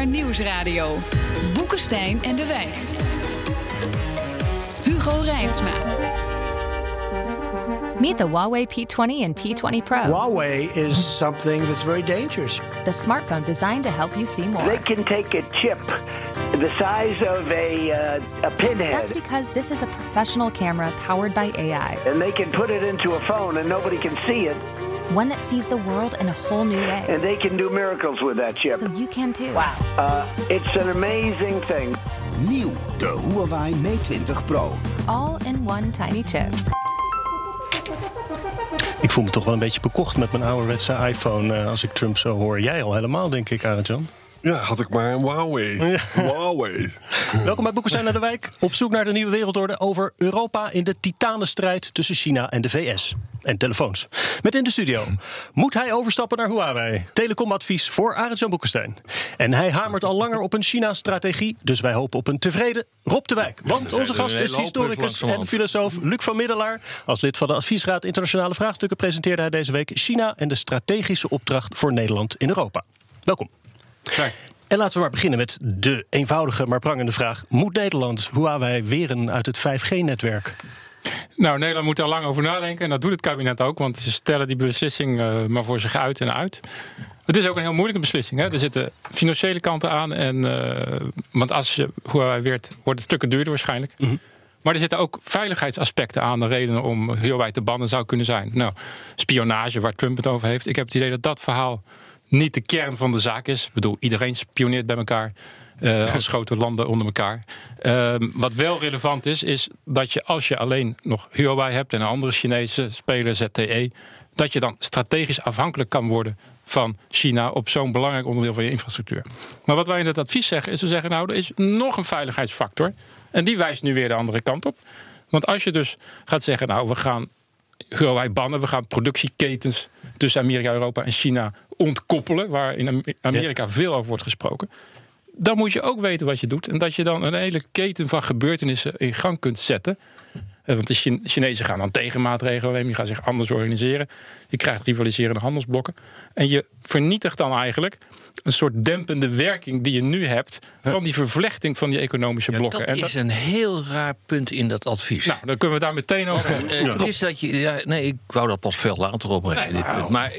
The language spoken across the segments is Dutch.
BNR Nieuwsradio. Boekenstein en de Wijk. Hugo Reitsma. Meet the Huawei P20 and P20 Pro. Huawei is something that's very dangerous. The smartphone designed to help you see more. They can take a chip the size of a pinhead. That's because this is a professional camera powered by AI. And they can put it into a phone and nobody can see it. One that sees the world in a whole new way. And they can do miracles with that chip. So you can too. Wow. It's an amazing thing. Nieuw, de Huawei Mate 20 Pro. All in one tiny chip. Ik voel me toch wel een beetje bekocht met mijn ouderwetse iPhone als ik Trump zo hoor. Jij al helemaal, denk ik, Arend-Jan. Ja, had ik maar een Huawei. Ja. Huawei. Welkom bij Boekenstein naar de Wijk. Op zoek naar de nieuwe wereldorde over Europa in de titanenstrijd tussen China en de VS. En telefoons. Met in de studio. Moet hij overstappen naar Huawei? Telecomadvies voor Arend-Jan Boekenstein. En hij hamert al langer op een China-strategie. Dus wij hopen op een tevreden Rob de Wijk. Want onze gast is historicus en filosoof Luc van Middelaar. Als lid van de Adviesraad Internationale Vraagstukken presenteerde hij deze week China en de strategische opdracht voor Nederland in Europa. Welkom. Kijk. En laten we maar beginnen met de eenvoudige maar prangende vraag. Moet Nederland Huawei weren uit het 5G-netwerk? Nou, Nederland moet er lang over nadenken. En dat doet het kabinet ook. Want ze stellen die beslissing maar voor zich uit en uit. Het is ook een heel moeilijke beslissing. Hè? Er zitten financiële kanten aan. Want als je Huawei weert, wordt het stukken duurder waarschijnlijk. Mm-hmm. Maar er zitten ook veiligheidsaspecten aan. De redenen om Huawei te bannen zou kunnen zijn. Nou, spionage, waar Trump het over heeft. Ik heb het idee dat verhaal niet de kern van de zaak is. Ik bedoel, iedereen spioneert bij elkaar. Als grote landen onder elkaar. Wat wel relevant is dat je als je alleen nog Huawei hebt en een andere Chinese speler, ZTE, dat je dan strategisch afhankelijk kan worden van China op zo'n belangrijk onderdeel van je infrastructuur. Maar wat wij in het advies zeggen, is we zeggen, nou, er is nog een veiligheidsfactor. En die wijst nu weer de andere kant op. Want als je dus gaat zeggen, nou, we gaan Huawei bannen, we gaan productieketens tussen Amerika, Europa en China ontkoppelen, waar in Amerika veel over wordt gesproken. Dan moet je ook weten wat je doet. En dat je dan een hele keten van gebeurtenissen in gang kunt zetten. Want de Chinezen gaan dan tegenmaatregelen nemen. Die gaan zich anders organiseren. Je krijgt rivaliserende handelsblokken. En je vernietigt dan eigenlijk een soort dempende werking die je nu hebt van die vervlechting van die economische blokken. Dat is een heel raar punt in dat advies. Nou, dan kunnen we daar meteen over hebben. Is dat ik wou dat pas veel later opbrengen. Dit punt. Maar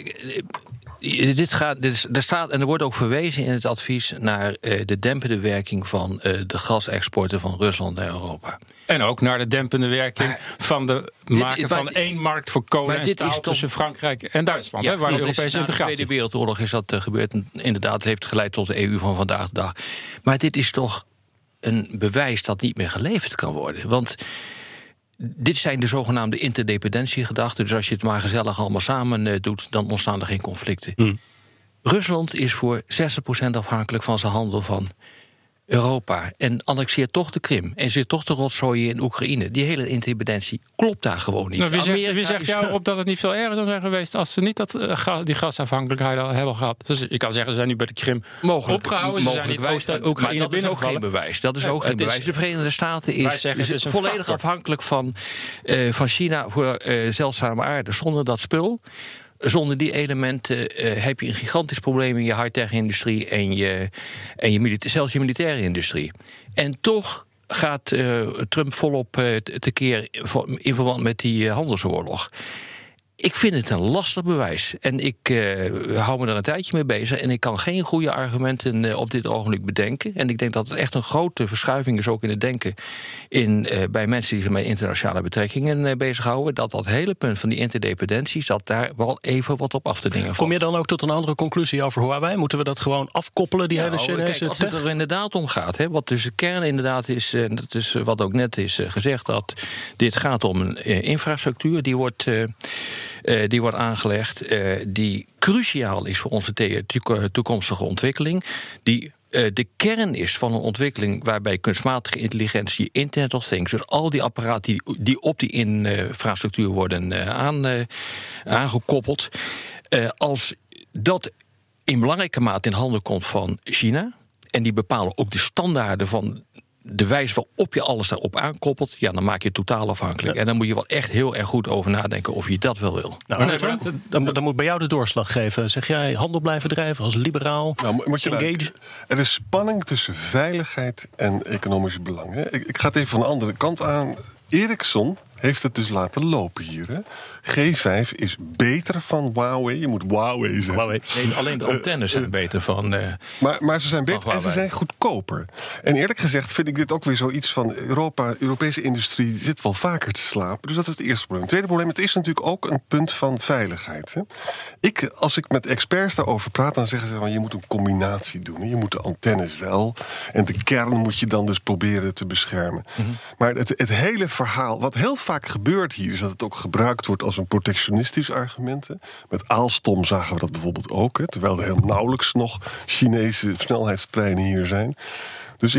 er staat, en er wordt ook verwezen in het advies naar de dempende werking van de gasexporten van Rusland naar Europa. En ook naar de dempende werking van de maken van één markt voor kolen en staal tussen Frankrijk en Duitsland. Waar de Europese integratie. Na de Tweede Wereldoorlog is dat gebeurd. Inderdaad, het heeft geleid tot de EU van vandaag de dag. Maar dit is toch een bewijs dat niet meer geleverd kan worden. Want dit zijn de zogenaamde interdependentiegedachten. Dus als je het maar gezellig allemaal samen doet, dan ontstaan er geen conflicten. Rusland is voor 60% afhankelijk van zijn handel van Europa. En annexeert toch de Krim. En zit toch de rotzooi in Oekraïne. Die hele interdependentie klopt daar gewoon niet. Nou, wie zegt jou op dat het niet veel erger zou zijn geweest als ze niet die gasafhankelijkheid al hebben gehad? Dus je kan zeggen, ze zijn nu bij de Krim opgehouden. Ze zijn niet Oost-Oekraïne binnengevallen. Dat is ook geen bewijs. Dat is ook geen bewijs. De Verenigde Staten is volledig afhankelijk van China voor zeldzame aarde. Zonder dat spul, zonder die elementen heb je een gigantisch probleem in je high-tech-industrie en zelfs je militaire industrie. En toch gaat Trump volop tekeer in verband met die handelsoorlog. Ik vind het een lastig bewijs. En ik hou me er een tijdje mee bezig. En ik kan geen goede argumenten op dit ogenblik bedenken. En ik denk dat het echt een grote verschuiving is ook in het denken bij mensen die zich met internationale betrekkingen bezighouden. Dat hele punt van die interdependenties, dat daar wel even wat op af te dingen valt. Kom je dan ook tot een andere conclusie over Huawei? Moeten we dat gewoon afkoppelen, die hele Chinese kijk, als het er inderdaad om gaat, wat dus de kern inderdaad is, dat is wat ook net is gezegd, dat dit gaat om een infrastructuur die wordt aangelegd, die cruciaal is voor onze toekomstige ontwikkeling, die de kern is van een ontwikkeling waarbij kunstmatige intelligentie, Internet of Things, dus al die apparaten die op die infrastructuur worden aangekoppeld, als dat in belangrijke mate in handen komt van China, en die bepalen ook de standaarden van de wijze waarop je alles daarop aankoppelt, ja, dan maak je het totaal afhankelijk. Ja. En dan moet je wel echt heel erg goed over nadenken of je dat wel wil. Nou, dan moet bij jou de doorslag geven. Zeg jij handel blijven drijven als liberaal? Engage? Er is spanning tussen veiligheid en economische belangen. Ik ga het even van de andere kant aan. Ericsson heeft het dus laten lopen hier. Hè. G5 is beter van Huawei. Je moet Huawei zeggen. Nee, alleen de antennes zijn beter van... Maar ze zijn beter en ze zijn goedkoper. En eerlijk gezegd vind ik dit ook weer zoiets van... Europese industrie zit wel vaker te slapen. Dus dat is het eerste probleem. Het tweede probleem, het is natuurlijk ook een punt van veiligheid. Hè. Als ik met experts daarover praat, dan zeggen ze... van je moet een combinatie doen. Hè. Je moet de antennes wel. En de kern moet je dan dus proberen te beschermen. Mm-hmm. Maar het hele verhaal... Wat heel vaak gebeurt hier is dat het ook gebruikt wordt als een protectionistisch argument. Hè. Met Alstom zagen we dat bijvoorbeeld ook. Hè, terwijl er heel nauwelijks nog Chinese snelheidstreinen hier zijn. Dus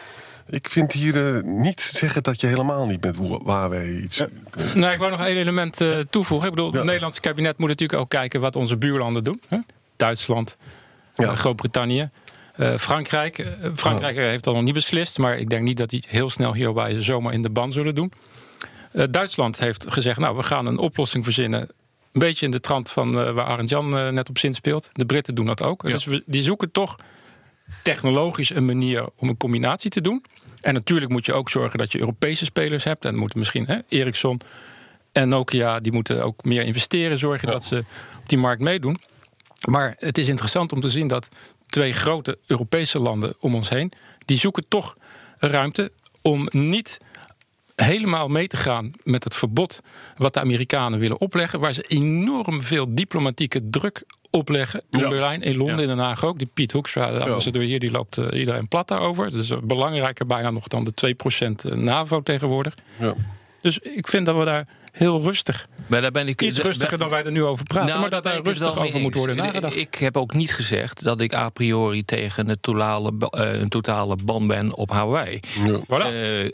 ik vind hier niet zeggen dat je helemaal niet met Huawei iets... Nou, ik wou nog één element toevoegen. Ik bedoel, het Nederlandse kabinet moet natuurlijk ook kijken wat onze buurlanden doen. Hè? Duitsland, Groot-Brittannië. Frankrijk heeft dat nog niet beslist, maar ik denk niet dat die heel snel hierbij zomaar in de ban zullen doen. Duitsland heeft gezegd, nou, we gaan een oplossing verzinnen. Een beetje in de trant van waar Arend Jan net op zinspeelt. De Britten doen dat ook. Ja. Dus die zoeken toch technologisch een manier om een combinatie te doen. En natuurlijk moet je ook zorgen dat je Europese spelers hebt. En moeten misschien Ericsson en Nokia, die moeten ook meer investeren. Zorgen dat ze op die markt meedoen. Maar het is interessant om te zien dat 2 grote Europese landen om ons heen, die zoeken toch ruimte om niet helemaal mee te gaan met het verbod wat de Amerikanen willen opleggen, waar ze enorm veel diplomatieke druk opleggen in Berlijn, in Londen, in Den Haag ook. Die Piet Hoekstra, de ambassadeur hier, die loopt iedereen plat daarover. Het is belangrijker bijna nog dan de 2% NAVO tegenwoordig. Ja. Dus ik vind dat we daar heel rustig... Maar daar ben ik iets rustiger dan wij er nu over praten. Nou, maar dat daar rustig over moet worden nagedacht. Ik heb ook niet gezegd dat ik a priori tegen een totale ban ben op Hawaii. Ja. Voilà.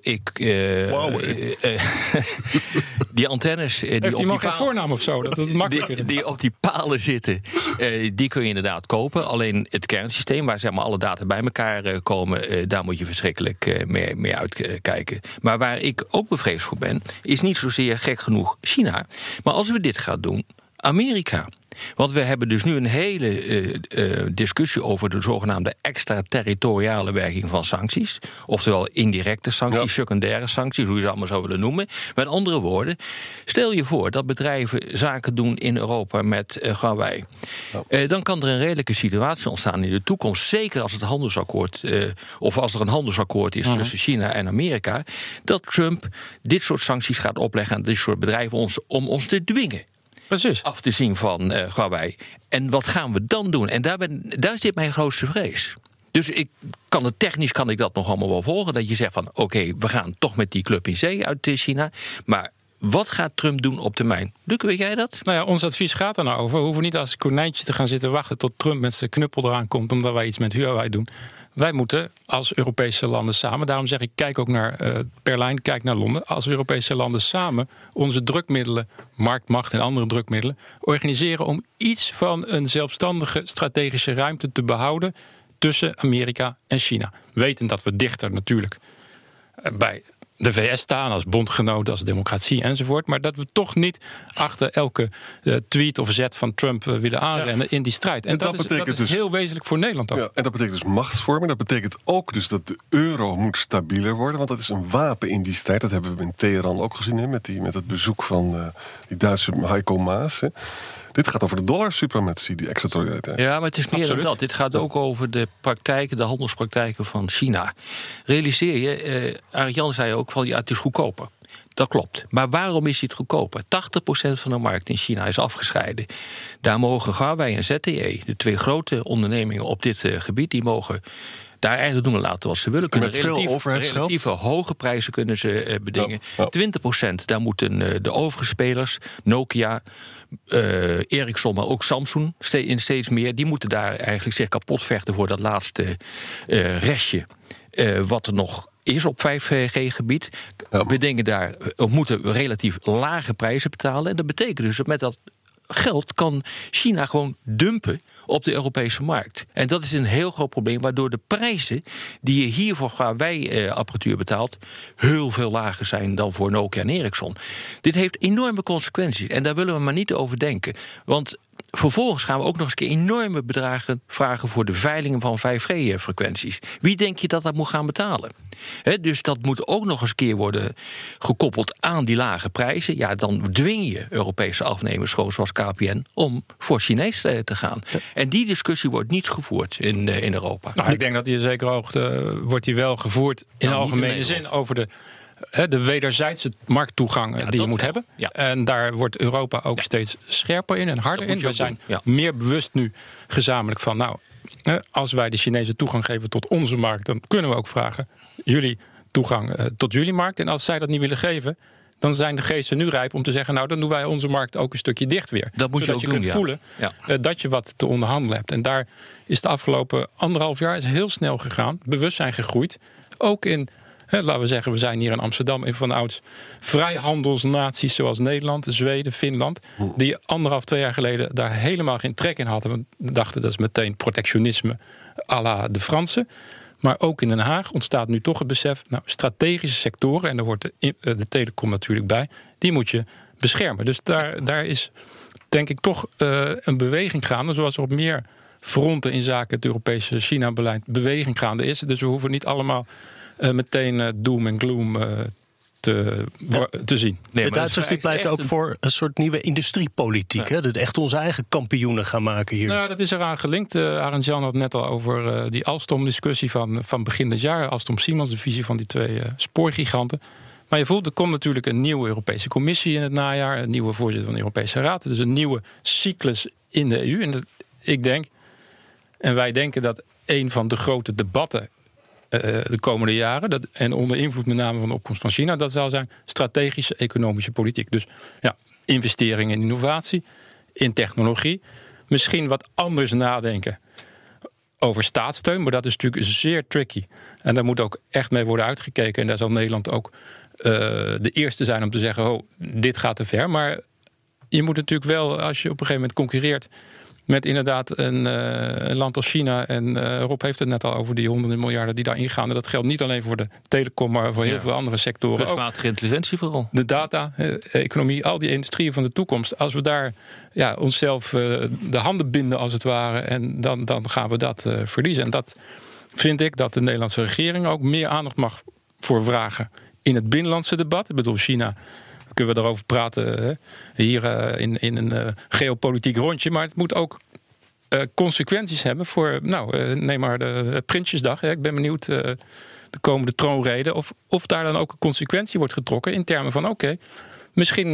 Die antennes... Heeft iemand geen voornaam of zo? Dat het makkelijker die op die palen zitten, die kun je inderdaad kopen. Alleen het kernsysteem, waar zeg maar alle data bij elkaar komen, daar moet je verschrikkelijk mee uitkijken. Maar waar ik ook bevreesd voor ben, is niet zozeer gek genoeg China. Maar als we dit gaan doen, Amerika. Want we hebben dus nu een hele discussie over de zogenaamde extraterritoriale werking van sancties. Oftewel indirecte sancties, secundaire sancties, hoe je ze allemaal zou willen noemen. Met andere woorden, stel je voor dat bedrijven zaken doen in Europa met Huawei. Dan kan er een redelijke situatie ontstaan in de toekomst. Zeker als het handelsakkoord, of als er een handelsakkoord is tussen China en Amerika. Dat Trump dit soort sancties gaat opleggen aan dit soort bedrijven om ons te dwingen. Precies. Af te zien van Huawei. En wat gaan we dan doen? En daar zit mijn grootste vrees. Dus technisch kan ik dat nog allemaal wel volgen. Dat je zegt van oké, we gaan toch met die club in zee uit China. Maar wat gaat Trump doen op termijn? Luc, weet jij dat? Nou ja, ons advies gaat er nou over. We hoeven niet als konijntje te gaan zitten wachten tot Trump met zijn knuppel eraan komt, omdat wij iets met Huawei doen. Wij moeten als Europese landen samen, daarom zeg ik, kijk ook naar Berlijn, kijk naar Londen. Als Europese landen samen onze drukmiddelen, marktmacht en andere drukmiddelen, organiseren om iets van een zelfstandige strategische ruimte te behouden tussen Amerika en China. Wetend dat we dichter natuurlijk bij de VS staan als bondgenoot, als democratie enzovoort. Maar dat we toch niet achter elke tweet of zet van Trump willen aanrennen in die strijd. En dat is dus heel wezenlijk voor Nederland ook. Ja, en dat betekent dus machtsvorming. Dat betekent ook dus dat de euro moet stabieler worden. Want dat is een wapen in die strijd. Dat hebben we in Teheran ook gezien, hè, met het bezoek van die Duitse Heiko Maas. Hè. Dit gaat over de dollarsuprematie, die extraterritorialiteit. Ja, maar het is meer dan dat. Dit gaat ook over de praktijken, de handelspraktijken van China. Realiseer je, Arjan zei ook van ja, het is goedkoper. Dat klopt. Maar waarom is het goedkoper? 80% van de markt in China is afgescheiden. Daar mogen Huawei en ZTE, de 2 grote ondernemingen op dit gebied, die mogen daar eigenlijk doen en laten wat ze willen. Kunnen relatief hoge prijzen kunnen ze bedingen. 20% daar moeten de overige spelers, Nokia, Ericsson, maar ook Samsung steeds meer, die moeten daar eigenlijk zich kapot vechten voor dat laatste restje wat er nog is op 5G-gebied. We moeten relatief lage prijzen betalen. En dat betekent dus dat met dat geld kan China gewoon dumpen op de Europese markt. En dat is een heel groot probleem, waardoor de prijzen die je hier voor Huawei-apparatuur betaalt heel veel lager zijn dan voor Nokia en Ericsson. Dit heeft enorme consequenties en daar willen we maar niet over denken. Want vervolgens gaan we ook nog eens enorme bedragen vragen voor de veilingen van 5G-frequenties. Wie denk je dat moet gaan betalen? Dus dat moet ook nog eens een keer worden gekoppeld aan die lage prijzen. Ja, dan dwing je Europese afnemers, gewoon zoals KPN, om voor Chinees te gaan. En die discussie wordt niet gevoerd in Europa. Nou, ik denk dat die in zekere hoogte wordt die wel gevoerd in algemene zin over de wederzijdse markttoegang die je moet hebben. Ja. En daar wordt Europa ook steeds scherper in en harder in. We zijn meer bewust nu gezamenlijk van, als wij de Chinezen toegang geven tot onze markt, dan kunnen we ook vragen jullie toegang tot jullie markt. En als zij dat niet willen geven, dan zijn de geesten nu rijp om te zeggen, dan doen wij onze markt ook een stukje dicht weer. Dat moet zodat je kunt voelen dat je wat te onderhandelen hebt. En daar is de afgelopen 1,5 jaar heel snel gegaan. Bewustzijn gegroeid. Ook in, laten we zeggen, we zijn hier in Amsterdam een van de ouds vrijhandelsnaties zoals Nederland, Zweden, Finland, die 1,5, 2 jaar geleden daar helemaal geen trek in hadden. We dachten dat is meteen protectionisme à la de Fransen. Maar ook in Den Haag ontstaat nu toch het besef, strategische sectoren, en daar hoort de telecom natuurlijk bij, die moet je beschermen. Dus daar is denk ik toch een beweging gaande, zoals er op meer fronten in zaken het Europese China-beleid beweging gaande is. Dus we hoeven niet allemaal meteen doom en gloom te zien. Nee, de Duitsers die pleiten ook voor een soort nieuwe industriepolitiek. Ja. Dat echt onze eigen kampioenen gaan maken hier. Nou, dat is eraan gelinkt. Arend Jan had het net al over die Alstom-discussie van begin dit jaar. Alstom-Siemens, de visie van die 2 spoorgiganten. Maar je voelt, er komt natuurlijk een nieuwe Europese Commissie in het najaar. Een nieuwe voorzitter van de Europese Raad. Dus een nieuwe cyclus in de EU. En ik denk, en wij denken dat een van de grote debatten de komende jaren, en onder invloed met name van de opkomst van China, dat zal zijn strategische economische politiek. Dus investeringen in innovatie, in technologie. Misschien wat anders nadenken over staatssteun, maar dat is natuurlijk zeer tricky. En daar moet ook echt mee worden uitgekeken. En daar zal Nederland ook de eerste zijn om te zeggen, dit gaat te ver. Maar je moet natuurlijk wel, als je op een gegeven moment concurreert met inderdaad een land als China. En Rob heeft het net al over die honderden miljarden die daarin gaan. En dat geldt niet alleen voor de telecom, maar voor heel veel andere sectoren. Kunstmatige intelligentie vooral. De data, economie, al die industrieën van de toekomst. Als we daar onszelf de handen binden als het ware, en dan gaan we dat verliezen. En dat vind ik dat de Nederlandse regering ook meer aandacht mag voor vragen in het binnenlandse debat. Ik bedoel, China, kunnen we daarover praten hier in een geopolitiek rondje. Maar het moet ook consequenties hebben voor, neem maar de Prinsjesdag. Ik ben benieuwd de komende troonrede of daar dan ook een consequentie wordt getrokken in termen van, misschien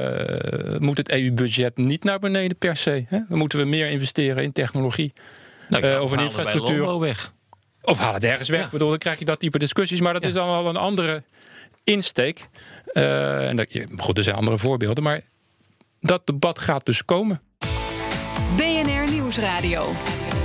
moet het EU-budget niet naar beneden per se. Dan moeten we meer investeren in technologie of in infrastructuur. Weg. Of haal het ergens weg. Ja. Ik bedoel, dan krijg je dat type discussies. Maar dat is dan al een andere insteek. Er zijn andere voorbeelden. Maar dat debat gaat dus komen. BNR Nieuwsradio.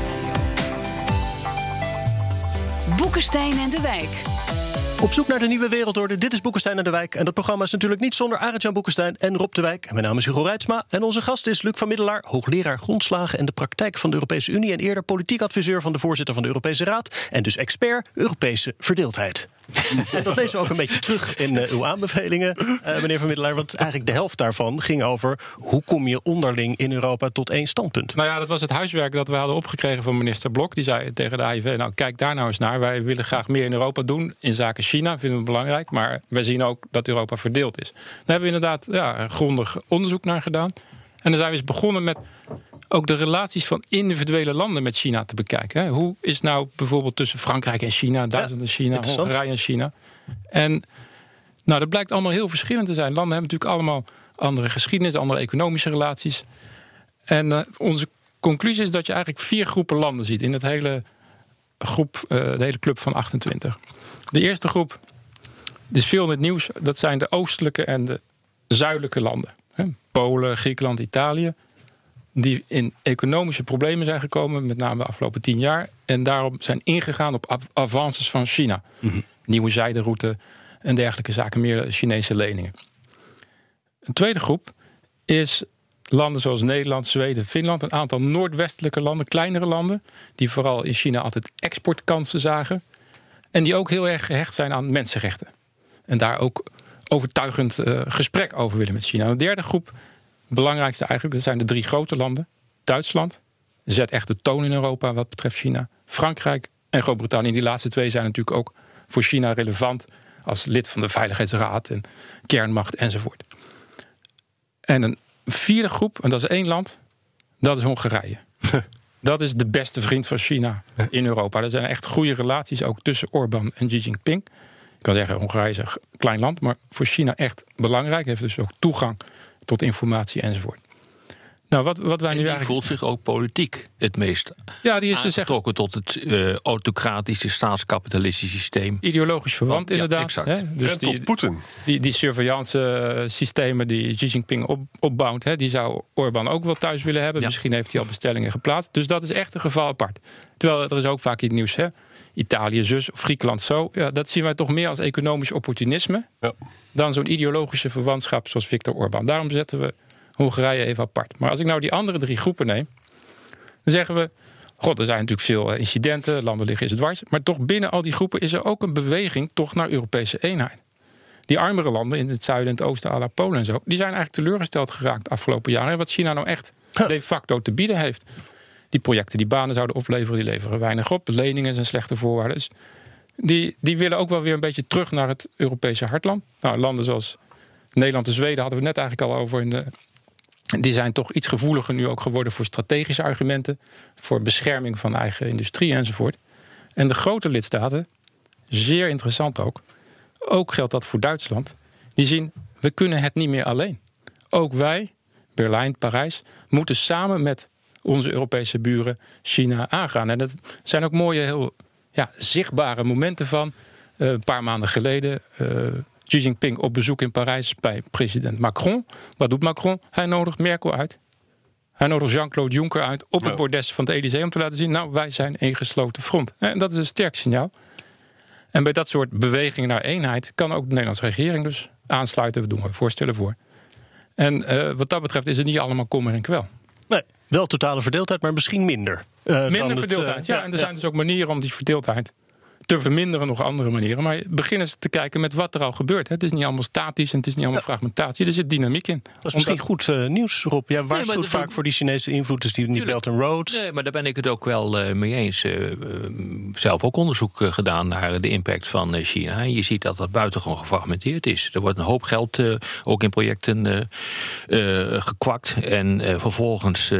Boekenstein en de Wijk. Op zoek naar de nieuwe wereldorde. Dit is Boekenstein en de Wijk. En dat programma is natuurlijk niet zonder Arend-Jan Boekenstein en Rob de Wijk. Mijn naam is Hugo Reitsma. En onze gast is Luc van Middelaar, hoogleraar grondslagen en de praktijk van de Europese Unie. En eerder politiek adviseur van de voorzitter van de Europese Raad. En dus expert Europese verdeeldheid. En dat lezen we ook een beetje terug in uw aanbevelingen, meneer van Middelaar. Want eigenlijk de helft daarvan ging over hoe kom je onderling in Europa tot één standpunt. Nou ja, dat was het huiswerk dat we hadden opgekregen van minister Blok. Die zei tegen de AIV, kijk daar nou eens naar. Wij willen graag meer in Europa doen in zaken China, vinden we belangrijk. Maar wij zien ook dat Europa verdeeld is. Daar hebben we inderdaad grondig onderzoek naar gedaan. En dan zijn we eens begonnen met ook de relaties van individuele landen met China te bekijken. Hoe is nou bijvoorbeeld tussen Frankrijk en China, Duitsland en China, Hongarije en China. En dat blijkt allemaal heel verschillend te zijn. Landen hebben natuurlijk allemaal andere geschiedenis, andere economische relaties. En onze conclusie is dat je eigenlijk 4 groepen landen ziet in het hele de hele club van 28. De eerste groep, is veel in het nieuws, dat zijn de oostelijke en de zuidelijke landen. Polen, Griekenland, Italië. Die in economische problemen zijn gekomen, met name de afgelopen 10 jaar. En daarom zijn ingegaan op avances van China. Mm-hmm. Nieuwe zijderoute en dergelijke zaken, meer Chinese leningen. Een tweede groep is landen zoals Nederland, Zweden, Finland, een aantal noordwestelijke landen, kleinere landen, die vooral in China altijd exportkansen zagen en die ook heel erg gehecht zijn aan mensenrechten. En daar ook overtuigend gesprek over willen met China. En de derde groep, belangrijkste eigenlijk, dat zijn de 3 grote landen. Duitsland zet echt de toon in Europa wat betreft China. Frankrijk en Groot-Brittannië. Die laatste 2 zijn natuurlijk ook voor China relevant als lid van de Veiligheidsraad en kernmacht enzovoort. En een 4e groep, en dat is 1 land, dat is Hongarije. Dat is de beste vriend van China in Europa. Er zijn echt goede relaties ook tussen Orbán en Xi Jinping. Ik kan zeggen, Hongarije is een klein land, maar voor China echt belangrijk. Heeft dus ook toegang tot informatie enzovoort. Nou, wat wij nu eigenlijk voelt zich ook politiek het meest aangetrokken tot het autocratische staatskapitalistische systeem. Ideologisch verwant, inderdaad. Exact. Hè? Dus en tot Poetin. Die surveillance systemen die Xi Jinping opbouwt, hè, die zou Orbán ook wel thuis willen hebben. Ja. Misschien heeft hij al bestellingen geplaatst. Dus dat is echt een geval apart. Terwijl er is ook vaak in het nieuws, hè? Italië zus of Griekenland zo. Ja, dat zien wij toch meer als economisch opportunisme dan zo'n ideologische verwantschap zoals Viktor Orbán. Daarom zetten we Hongarije even apart. Maar als ik nou die andere 3 groepen neem, dan zeggen we, er zijn natuurlijk veel incidenten, landen liggen is het dwars, maar toch binnen al die groepen is er ook een beweging toch naar Europese eenheid. Die armere landen in het zuiden en het oosten, à la Polen en zo, die zijn eigenlijk teleurgesteld geraakt de afgelopen jaren. En wat China nou echt de facto te bieden heeft. Die projecten die banen zouden opleveren, die leveren weinig op. Leningen zijn slechte voorwaarden. Dus die willen ook wel weer een beetje terug naar het Europese hartland. Nou, landen zoals Nederland en Zweden hadden we net eigenlijk al over. Die zijn toch iets gevoeliger nu ook geworden voor strategische argumenten, voor bescherming van eigen industrie enzovoort. En de grote lidstaten, zeer interessant ook geldt dat voor Duitsland, die zien, we kunnen het niet meer alleen. Ook wij, Berlijn, Parijs, moeten samen met onze Europese buren China aangaan. En dat zijn ook mooie, heel zichtbare momenten van. Een paar maanden geleden Xi Jinping op bezoek in Parijs bij president Macron. Wat doet Macron? Hij nodigt Merkel uit. Hij nodigt Jean-Claude Juncker uit op het bordes van het Elysée om te laten zien, nou, wij zijn één gesloten front. En dat is een sterk signaal. En bij dat soort bewegingen naar eenheid kan ook de Nederlandse regering dus aansluiten. We doen er voorstellen voor. En wat dat betreft is het niet allemaal kommer en kwel. Nee, wel totale verdeeldheid, maar misschien minder. Minder verdeeldheid, en er zijn dus ook manieren om die verdeeldheid te verminderen, nog andere manieren. Maar begin eens te kijken met wat er al gebeurt. Het is niet allemaal statisch en het is niet allemaal fragmentatie. Er zit dynamiek in. Dat is misschien goed nieuws, Rob. Ja, waarschuwt vaak voor die Chinese invloed, dus die Belt and Road. Nee, maar daar ben ik het ook wel mee eens. Zelf ook onderzoek gedaan naar de impact van China. En je ziet dat dat buitengewoon gefragmenteerd is. Er wordt een hoop geld ook in projecten gekwakt. En vervolgens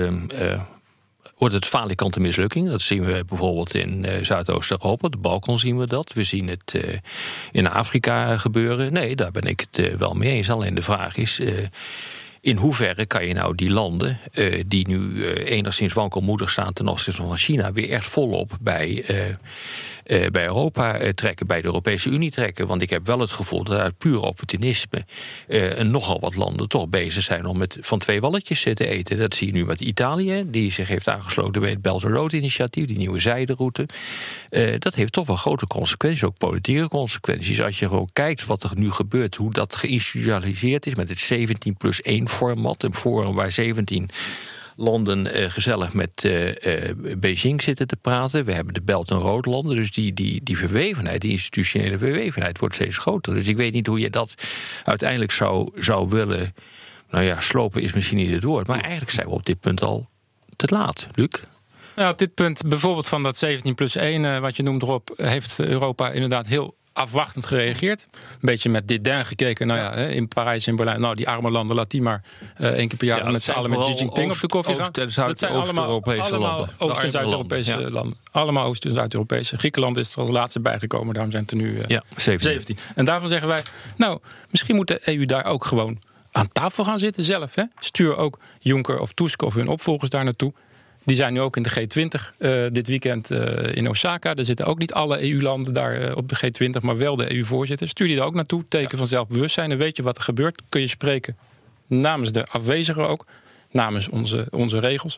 wordt het falikante mislukking. Dat zien we bijvoorbeeld in Zuidoost-Europa. De Balkan zien we dat. We zien het in Afrika gebeuren. Nee, daar ben ik het wel mee eens. Alleen de vraag is, in hoeverre kan je nou die landen die nu enigszins wankelmoedig staan ten opzichte van China weer echt volop bij Europa trekken, bij de Europese Unie trekken. Want ik heb wel het gevoel dat uit puur opportunisme nogal wat landen toch bezig zijn om van 2 walletjes te eten. Dat zie je nu met Italië, die zich heeft aangesloten bij het Belt and Road initiatief, die nieuwe zijderoute. Dat heeft toch wel grote consequenties, ook politieke consequenties. Als je gewoon kijkt wat er nu gebeurt, hoe dat geïnstitutionaliseerd is met het 17+1 format, een forum waar 17 landen gezellig met Beijing zitten te praten. We hebben de Belt and Road landen, dus die verwevenheid, die institutionele verwevenheid wordt steeds groter. Dus ik weet niet hoe je dat uiteindelijk zou willen. Nou ja, slopen is misschien niet het woord, maar eigenlijk zijn we op dit punt al te laat. Luc? Nou, op dit punt, bijvoorbeeld van dat 17+1, wat je noemt erop, heeft Europa inderdaad heel afwachtend gereageerd. Een beetje met dédain gekeken. Nou ja, in Parijs en Berlijn. Nou, die arme landen, laat die maar 1 keer per jaar met z'n allen met Xi Jinping op de koffie gaan. Dat zijn allemaal Oost- en Zuid-Europese landen. Allemaal Oost- en Zuid-Europese. Griekenland is er als laatste bijgekomen. Daarom zijn het er nu 17. En daarvan zeggen wij, nou, misschien moet de EU daar ook gewoon aan tafel gaan zitten zelf. Hè? Stuur ook Juncker of Tusk of hun opvolgers daar naartoe. Die zijn nu ook in de G20 dit weekend in Osaka. Er zitten ook niet alle EU-landen daar op de G20, maar wel de EU-voorzitter. Stuur die daar ook naartoe, teken van zelfbewustzijn. En weet je wat er gebeurt, kun je spreken namens de afwezigen ook, namens onze regels.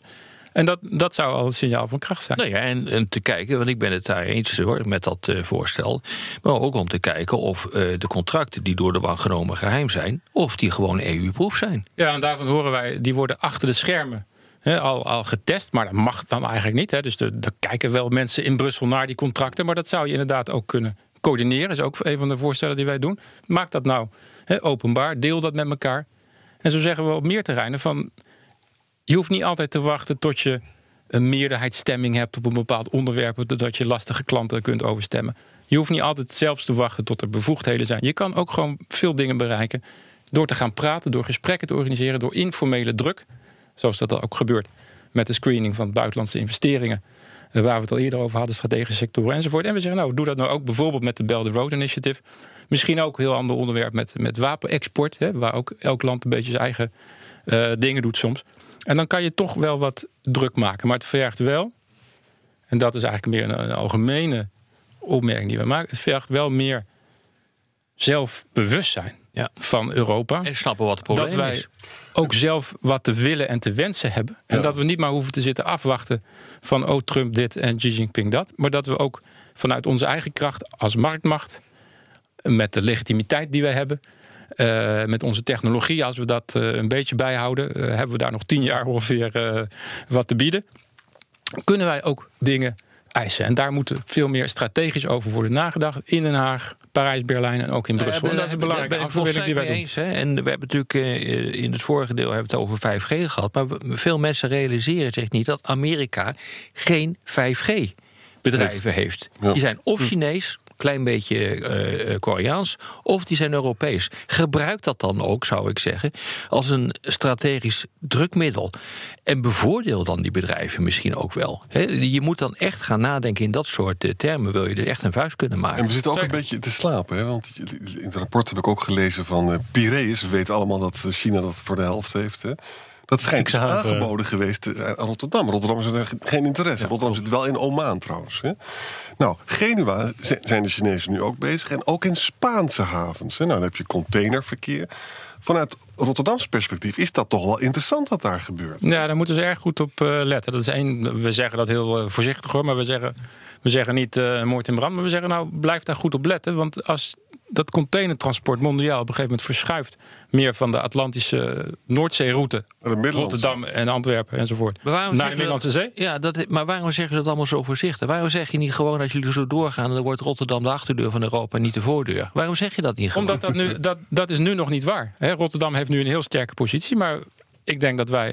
En dat zou al een signaal van kracht zijn. Nou ja, en te kijken, want ik ben het daar eens hoor, met dat voorstel. Maar ook om te kijken of de contracten die door de bank genomen geheim zijn, of die gewoon EU-proof zijn. Ja, en daarvan horen wij, die worden achter de schermen al getest. Maar dat mag dan eigenlijk niet. Dus er kijken wel mensen in Brussel naar die contracten. Maar dat zou je inderdaad ook kunnen coördineren. Dat is ook een van de voorstellen die wij doen. Maak dat nou openbaar, deel dat met elkaar. En zo zeggen we op meer terreinen van, je hoeft niet altijd te wachten tot je een meerderheidsstemming hebt op een bepaald onderwerp, dat je lastige klanten kunt overstemmen. Je hoeft niet altijd zelfs te wachten tot er bevoegdheden zijn. Je kan ook gewoon veel dingen bereiken door te gaan praten, door gesprekken te organiseren, door informele druk, zoals dat ook gebeurt met de screening van buitenlandse investeringen, waar we het al eerder over hadden, strategische sectoren enzovoort. En we zeggen, nou, doe dat nou ook bijvoorbeeld met de Belt and Road Initiative. Misschien ook een heel ander onderwerp met wapenexport, waar ook elk land een beetje zijn eigen dingen doet soms. En dan kan je toch wel wat druk maken. Maar het vergt wel, en dat is eigenlijk meer een algemene opmerking die we maken, het vergt wel meer zelfbewustzijn van Europa. En snappen wat het probleem is. Dat wij ook zelf wat te willen en te wensen hebben. En dat we niet maar hoeven te zitten afwachten van Trump dit en Xi Jinping dat. Maar dat we ook vanuit onze eigen kracht als marktmacht, met de legitimiteit die wij hebben, met onze technologie, als we dat een beetje bijhouden, hebben we daar nog 10 jaar ongeveer wat te bieden. Kunnen wij ook dingen eisen. En daar moet veel meer strategisch over worden nagedacht. In Den Haag, Parijs, Berlijn en ook in Brussel. En dat is een belangrijke aanvulling die wij doen. Eens, hè? En we hebben natuurlijk in het vorige deel hebben we het over 5G gehad. Maar veel mensen realiseren zich niet dat Amerika geen 5G-bedrijven heeft. Ja. Die zijn of Chinees, klein beetje Koreaans, of die zijn Europees. Gebruik dat dan ook, zou ik zeggen, als een strategisch drukmiddel. En bevoordeel dan die bedrijven misschien ook wel. Je moet dan echt gaan nadenken in dat soort termen, wil je er echt een vuist kunnen maken. En we zitten ook een beetje te slapen, want in het rapport heb ik ook gelezen van Piraeus. We weten allemaal dat China dat voor de helft heeft, hè. Dat schijnt aangeboden geweest aan Rotterdam. Rotterdam is er geen interesse. Rotterdam zit wel in Oman trouwens. Hè? Nou, Genua zijn de Chinezen nu ook bezig. En ook in Spaanse havens. Hè? Nou, dan heb je containerverkeer. Vanuit Rotterdams perspectief is dat toch wel interessant wat daar gebeurt. Ja, daar moeten ze erg goed op letten. Dat is we zeggen dat heel voorzichtig hoor. Maar we zeggen niet moord in brand. Maar we zeggen nou, blijf daar goed op letten. Want als dat containertransport mondiaal op een gegeven moment verschuift meer van de Atlantische Noordzeeroute, Rotterdam en Antwerpen enzovoort, naar de Middellandse Zee. Ja, maar waarom zeg je dat allemaal zo voorzichtig? Waarom zeg je niet gewoon, als jullie zo doorgaan, dan wordt Rotterdam de achterdeur van Europa en niet de voordeur? Waarom zeg je dat niet gewoon? Omdat dat is nu nog niet waar. Rotterdam heeft nu een heel sterke positie, maar ik denk dat wij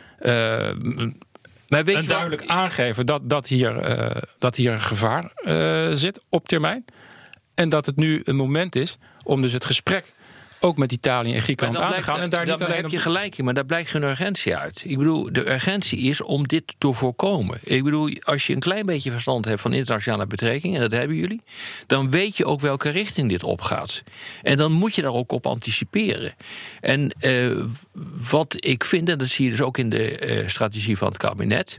duidelijk aangeven dat hier een gevaar zit op termijn. En dat het nu een moment is om dus het gesprek ook met Italië en Griekenland aan te gaan. En daar heb je gelijk in, maar daar blijkt geen urgentie uit. Ik bedoel, de urgentie is om dit te voorkomen. Ik bedoel, als je een klein beetje verstand hebt van internationale betrekkingen, en dat hebben jullie, dan weet je ook welke richting dit opgaat. En dan moet je daar ook op anticiperen. En wat ik vind, en dat zie je dus ook in de strategie van het kabinet,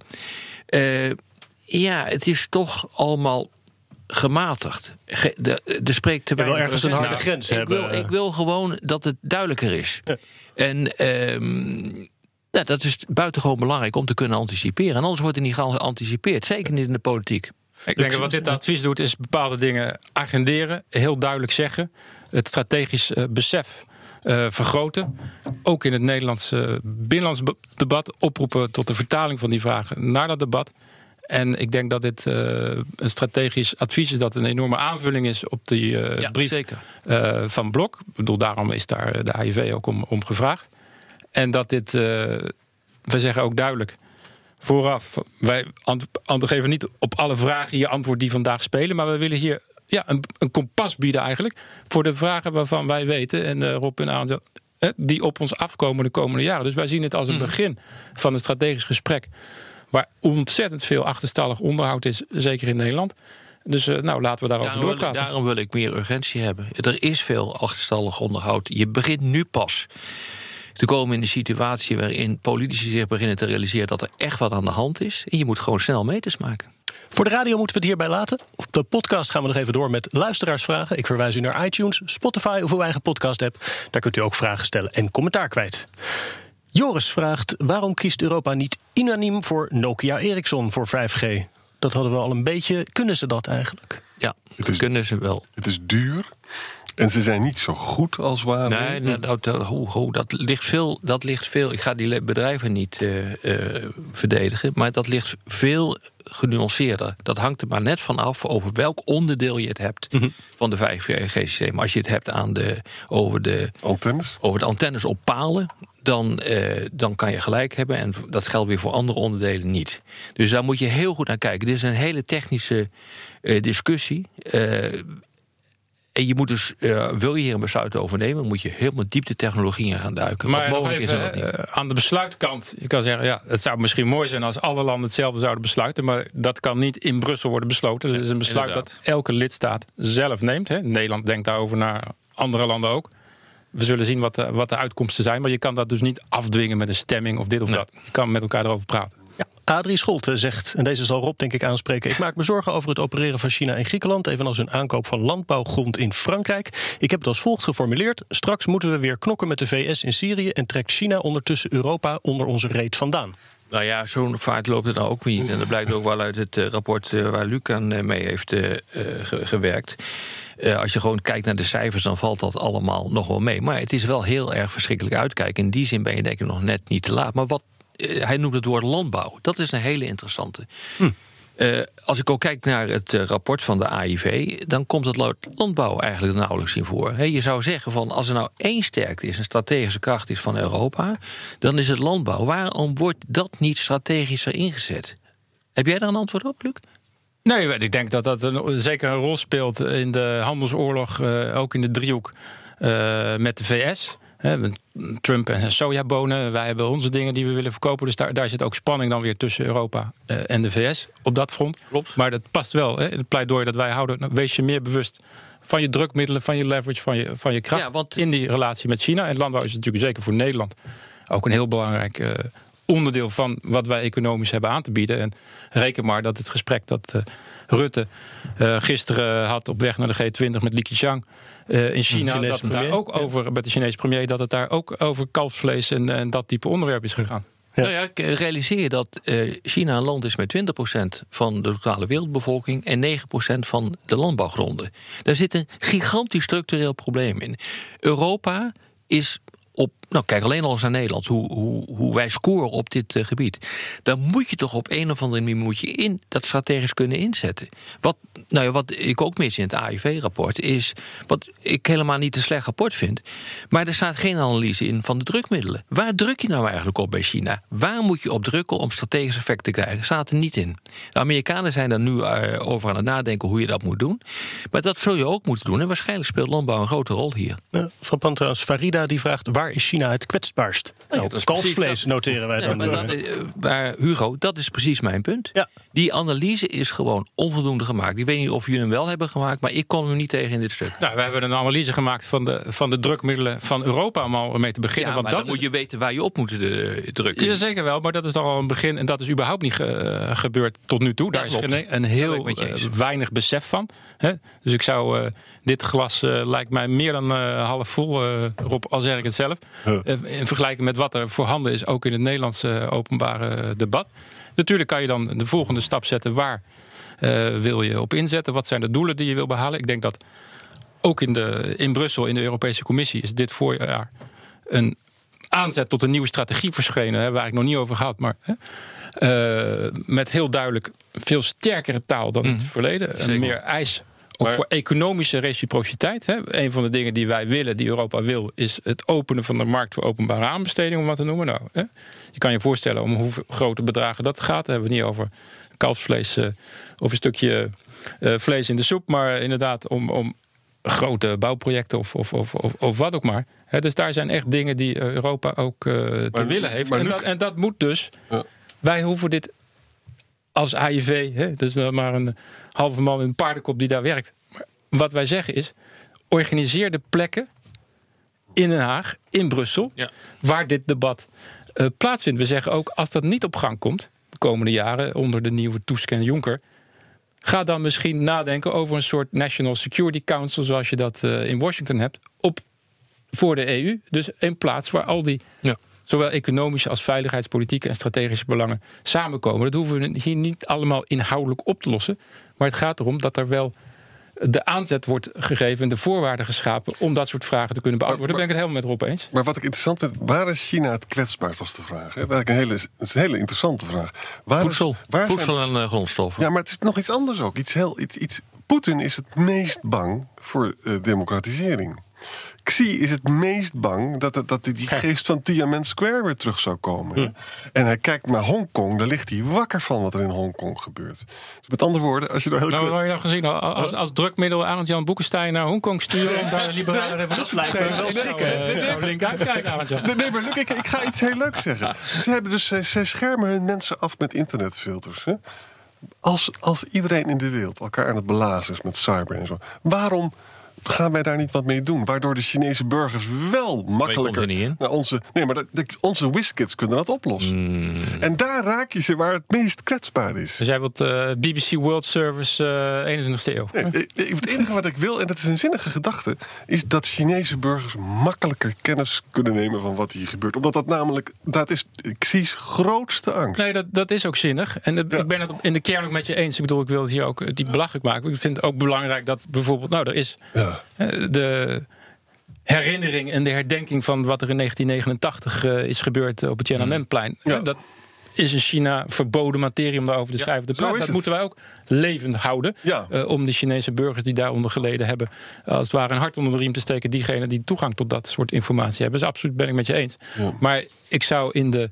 het is toch allemaal gematigd. Er spreekt te weinig. Je wil ergens een harde grens hebben. Ik wil gewoon dat het duidelijker is. Ja. En dat is buitengewoon belangrijk om te kunnen anticiperen. En anders wordt er niet geanticipeerd. Zeker niet in de politiek. Ik denk dat wat dit advies doet, is bepaalde dingen agenderen. Heel duidelijk zeggen. Het strategisch besef vergroten. Ook in het Nederlandse binnenlands debat oproepen tot de vertaling van die vragen naar dat debat. En ik denk dat dit een strategisch advies is, dat een enorme aanvulling is op die brief van Blok. Ik bedoel, daarom is daar de AIV ook om gevraagd. En dat dit, wij zeggen ook duidelijk vooraf, wij geven niet op alle vragen je antwoord die vandaag spelen, maar we willen hier een kompas bieden eigenlijk voor de vragen waarvan wij weten, en Rob en Aan, die op ons afkomen de komende jaren. Dus wij zien het als een begin van een strategisch gesprek waar ontzettend veel achterstallig onderhoud is, zeker in Nederland. Dus laten we daarover doorpraten. Daarom wil ik meer urgentie hebben. Er is veel achterstallig onderhoud. Je begint nu pas te komen in de situatie waarin politici zich beginnen te realiseren dat er echt wat aan de hand is. En je moet gewoon snel meters maken. Voor de radio moeten we het hierbij laten. Op de podcast gaan we nog even door met luisteraarsvragen. Ik verwijs u naar iTunes, Spotify of uw eigen podcast-app. Daar kunt u ook vragen stellen en commentaar kwijt. Joris vraagt, waarom kiest Europa niet unaniem voor Nokia Ericsson voor 5G? Dat hadden we al een beetje. Kunnen ze dat eigenlijk? Ja, dat kunnen ze wel. Het is duur. En ze zijn niet zo goed als Huawei. Nee, dat ligt veel. Ik ga die bedrijven niet verdedigen, maar dat ligt veel genuanceerder. Dat hangt er maar net van af over welk onderdeel je het hebt van de 5G-systeem. Als je het hebt over de antennes op palen, dan kan je gelijk hebben. En dat geldt weer voor andere onderdelen niet. Dus daar moet je heel goed naar kijken. Dit is een hele technische discussie. En je moet dus, wil je hier een besluit over nemen, moet je helemaal diep de technologie in gaan duiken. Maar mogelijk is dat niet. Aan de besluitkant, je kan zeggen, het zou misschien mooi zijn als alle landen hetzelfde zouden besluiten, maar dat kan niet in Brussel worden besloten. Dat is een besluit dat elke lidstaat zelf neemt. Hè. Nederland denkt daarover na, andere landen ook. We zullen zien wat de uitkomsten zijn, maar je kan dat dus niet afdwingen met een stemming of dit of dat. Je kan met elkaar erover praten. Ja, Adrie Scholte zegt, en deze zal Rob denk ik aanspreken, ik maak me zorgen over het opereren van China in Griekenland, evenals hun aankoop van landbouwgrond in Frankrijk. Ik heb het als volgt geformuleerd: straks moeten we weer knokken met de VS in Syrië en trekt China ondertussen Europa onder onze reet vandaan. Nou ja, zo'n vaart loopt het nou ook niet. En dat blijkt ook wel uit het rapport waar Luc aan mee heeft gewerkt. Als je gewoon kijkt naar de cijfers, dan valt dat allemaal nog wel mee. Maar het is wel heel erg verschrikkelijk uitkijken. In die zin ben je denk ik nog net niet te laat. Maar hij noemt het woord landbouw. Dat is een hele interessante. Als ik ook kijk naar het rapport van de AIV, dan komt het landbouw eigenlijk nauwelijks in voor. Je zou zeggen van, als er nou één sterkte is, een strategische kracht is van Europa, dan is het landbouw. Waarom wordt dat niet strategischer ingezet? Heb jij daar een antwoord op, Luc? Nee, ik denk dat dat zeker een rol speelt in de handelsoorlog, ook in de driehoek met de VS. Trump en zijn sojabonen, wij hebben onze dingen die we willen verkopen. Dus daar zit ook spanning dan weer tussen Europa en de VS op dat front. Klopt. Maar dat past wel. Het pleidooi dat wij houden, wees je meer bewust van je drukmiddelen, van je leverage, van je kracht in die relatie met China. En landbouw is natuurlijk zeker voor Nederland ook een heel belangrijk onderdeel van wat wij economisch hebben aan te bieden. En reken maar dat het gesprek dat Rutte gisteren had op weg naar de G20 met Li Keqiang in China, dat het daar ook over, met de Chinese premier, dat het daar ook over kalfsvlees en dat type onderwerp is gegaan. Ja. Nou ja, realiseer je dat China een land is met 20% van de totale wereldbevolking en 9% van de landbouwgronden. Daar zit een gigantisch structureel probleem in. Europa is kijk alleen al eens naar Nederland, hoe wij scoren op dit gebied. Dan moet je toch op een of andere manier dat strategisch kunnen inzetten. Wat ik ook mis in het AIV-rapport is, wat ik helemaal niet een slecht rapport vind, maar er staat geen analyse in van de drukmiddelen. Waar druk je nou eigenlijk op bij China? Waar moet je op drukken om strategisch effect te krijgen? Staat er niet in. De Amerikanen zijn daar nu over aan het nadenken hoe je dat moet doen. Maar dat zul je ook moeten doen. En waarschijnlijk speelt landbouw een grote rol hier. Ja, frappant trouwens, Farida die vraagt, waar is China het kwetsbaarst? Kalfsvlees noteren wij dan. Maar Hugo, dat is precies mijn punt. Ja. Die analyse is gewoon onvoldoende gemaakt. Ik weet niet of jullie hem wel hebben gemaakt, maar ik kon hem niet tegen in dit stuk. Nou, we hebben een analyse gemaakt van de drukmiddelen van Europa om al mee te beginnen. Ja, want maar dan moet je weten waar je op moet drukken. Ja, zeker wel, maar dat is toch al een begin. En dat is überhaupt niet gebeurd tot nu toe. Daar is een heel weinig besef van. Dus ik zou dit glas lijkt mij meer dan half vol, Rob, al zeg ik het zelf. In vergelijking met wat er voorhanden is, ook in het Nederlandse openbare debat. Natuurlijk kan je dan de volgende stap zetten. Waar wil je op inzetten? Wat zijn de doelen die je wil behalen? Ik denk dat ook in Brussel, in de Europese Commissie, is dit voorjaar een aanzet tot een nieuwe strategie verschenen. Waar ik nog niet over gehad, maar met heel duidelijk veel sterkere taal dan in het verleden. En meer eis. Ook voor economische reciprociteit. Een van de dingen die wij willen, die Europa wil, is het openen van de markt voor openbare aanbesteding, om wat te noemen. Nou, je kan je voorstellen om hoeveel grote bedragen dat gaat. Daar hebben we niet over kalfsvlees of een stukje vlees in de soep, maar inderdaad om grote bouwprojecten of wat ook maar. Dus daar zijn echt dingen die Europa ook te willen heeft. En dat moet dus. Ja. Wij hoeven dit als AIV, dus maar een halve man in een paardenkop die daar werkt. Maar wat wij zeggen is, organiseer de plekken in Den Haag, in Brussel, waar dit debat plaatsvindt. We zeggen ook, als dat niet op gang komt, de komende jaren, onder de nieuwe Tusk en Juncker, ga dan misschien nadenken over een soort National Security Council, zoals je dat in Washington hebt, voor de EU. Dus een plaats waar al die zowel economische als veiligheidspolitieke en strategische belangen samenkomen. Dat hoeven we hier niet allemaal inhoudelijk op te lossen. Maar het gaat erom dat er wel de aanzet wordt gegeven en de voorwaarden geschapen om dat soort vragen te kunnen beantwoorden. Daar ben ik het helemaal met Rob eens. Maar wat ik interessant vind, waar is China het kwetsbaarst, was de vraag. Dat is een hele interessante vraag. Voedsel en grondstoffen. Ja, maar het is nog iets anders ook. Poetin is het meest bang voor democratisering. Xi is het meest bang dat die geest van Tiananmen Square weer terug zou komen. En hij kijkt naar Hongkong, daar ligt hij wakker van wat er in Hongkong gebeurt. Dus met andere woorden, als je nou heel... wat heb je nou gezien? Als drukmiddel Arend-Jan Boekenstein naar Hongkong sturen om daar een liberale revolutie te geven. Ik zou link uitkijken, Arend-Jan. Nee, maar Luc, ik ga iets heel leuks zeggen. Zij schermen hun mensen af met internetfilters. Hè? Als iedereen in de wereld elkaar aan het belazen is met cyber en zo, waarom gaan wij daar niet wat mee doen? Waardoor de Chinese burgers wel makkelijker naar onze WizKids kunnen dat oplossen. En daar raak je ze waar het meest kwetsbaar is. Dus jij wilt BBC World Service 21e eeuw? Nee, het enige wat ik wil, en dat is een zinnige gedachte, is dat Chinese burgers makkelijker kennis kunnen nemen van wat hier gebeurt. Omdat dat is Xi's grootste angst. Nee, dat is ook zinnig. En ik ben het in de kern ook met je eens. Ik bedoel, ik wil het hier ook die belachelijk maken. Ik vind het ook belangrijk dat bijvoorbeeld, er is de herinnering en de herdenking van wat er in 1989 is gebeurd op het Tiananmenplein. Ja. Dat is in China verboden materie om daarover te schrijven. Dat moeten wij ook levend houden. Ja. Om de Chinese burgers die daaronder geleden hebben, als het ware een hart onder de riem te steken. Diegenen die toegang tot dat soort informatie hebben. Dus absoluut ben ik met je eens. Ja. Maar ik zou in de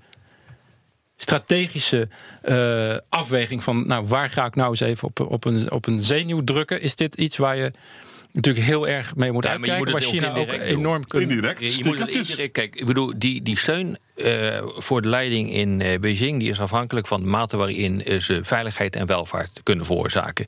strategische afweging van waar ga ik nou eens even op een zenuw drukken, is dit iets waar je natuurlijk heel erg mee moet uitkijken, waar China ook enorm kunt. Indirect. Je moet het indirect. Kijk, ik bedoel, die steun voor de leiding in Beijing, die is afhankelijk van de mate waarin ze veiligheid en welvaart kunnen veroorzaken.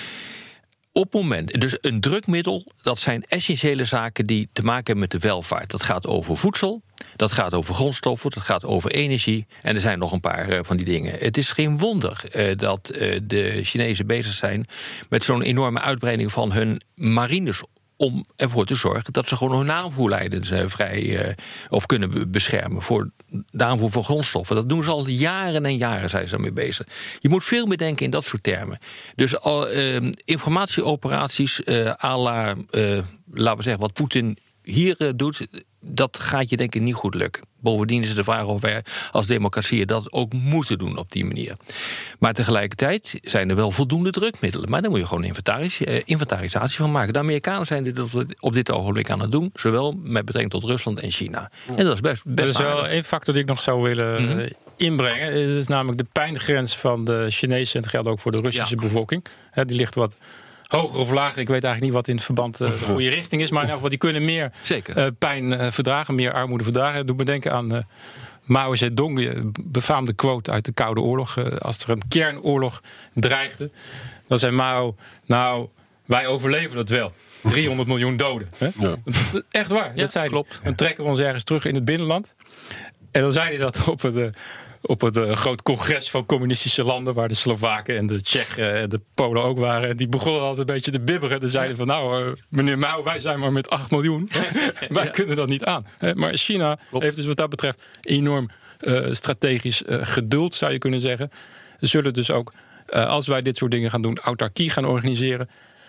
Op het moment, dus een drukmiddel, dat zijn essentiële zaken die te maken hebben met de welvaart. Dat gaat over voedsel, dat gaat over grondstoffen, dat gaat over energie. En er zijn nog een paar van die dingen. Het is geen wonder dat de Chinezen bezig zijn met zo'n enorme uitbreiding van hun marines, om ervoor te zorgen dat ze gewoon hun aanvoerlijnen vrij of kunnen beschermen voor de aanvoer van grondstoffen. Dat doen ze al jaren en jaren, zijn ze daarmee bezig. Je moet veel meer denken in dat soort termen. Dus informatieoperaties à la, laten we zeggen, wat Poetin hier doet, dat gaat je denk ik niet goed lukken. Bovendien is het de vraag of wij als democratieën dat ook moeten doen op die manier. Maar tegelijkertijd zijn er wel voldoende drukmiddelen. Maar daar moet je gewoon inventarisatie van maken. De Amerikanen zijn dit op dit ogenblik aan het doen, zowel met betrekking tot Rusland en China. En dat is best Er is wel één factor die ik nog zou willen inbrengen. Dat is namelijk de pijngrens van de Chinese, en dat geldt ook voor de Russische bevolking. Die ligt wat hoger of lager, ik weet eigenlijk niet wat in het verband de goede richting is, maar in ieder geval die kunnen meer pijn verdragen, meer armoede verdragen. Dat doet me denken aan Mao Zedong, die befaamde quote uit de Koude Oorlog. Als er een kernoorlog dreigde, dan zei Mao, wij overleven het wel. 300 miljoen doden. Hè? Ja. Echt waar, dat zei klopt. Dan trekken we ons ergens terug in het binnenland. En dan zei hij dat op het groot congres van communistische landen, waar de Slowaken en de Tsjechen en de Polen ook waren. En die begonnen altijd een beetje te bibberen. Dan zeiden van, meneer Mao, wij zijn maar met 8 miljoen. Wij kunnen dat niet aan. Maar China heeft dus wat dat betreft enorm strategisch geduld, zou je kunnen zeggen. Ze zullen dus ook, als wij dit soort dingen gaan doen, autarkie gaan organiseren,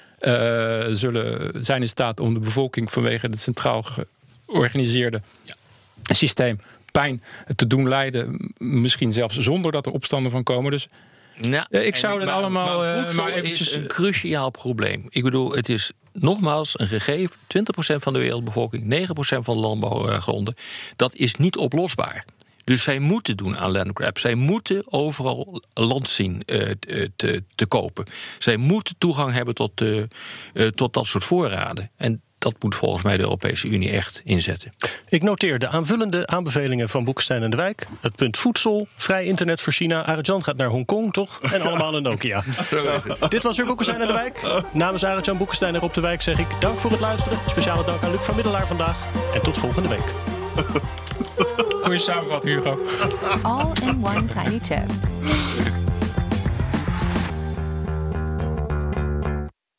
zijn in staat om de bevolking vanwege het centraal georganiseerde systeem pijn te doen lijden, misschien zelfs zonder dat er opstanden van komen. Dus ik zou dat allemaal. Maar voedsel is een cruciaal probleem. Ik bedoel, het is nogmaals een gegeven: 20% van de wereldbevolking, 9% van de landbouwgronden. Dat is niet oplosbaar. Dus zij moeten doen aan landgrab. Zij moeten overal land zien te kopen. Zij moeten toegang hebben tot dat soort voorraden. En dat moet volgens mij de Europese Unie echt inzetten. Ik noteer de aanvullende aanbevelingen van Boekenstein en de Wijk. Het punt voedsel, vrij internet voor China. Arend-Jan gaat naar Hongkong, toch? En allemaal een Nokia. Dit was weer Boekenstein en de Wijk. Namens Arend-Jan Boekenstein en Rob de Wijk zeg ik dank voor het luisteren. Speciale dank aan Luc van Middelaar vandaag. En tot volgende week. Goeie samenvatting, Hugo. All in one tiny chip.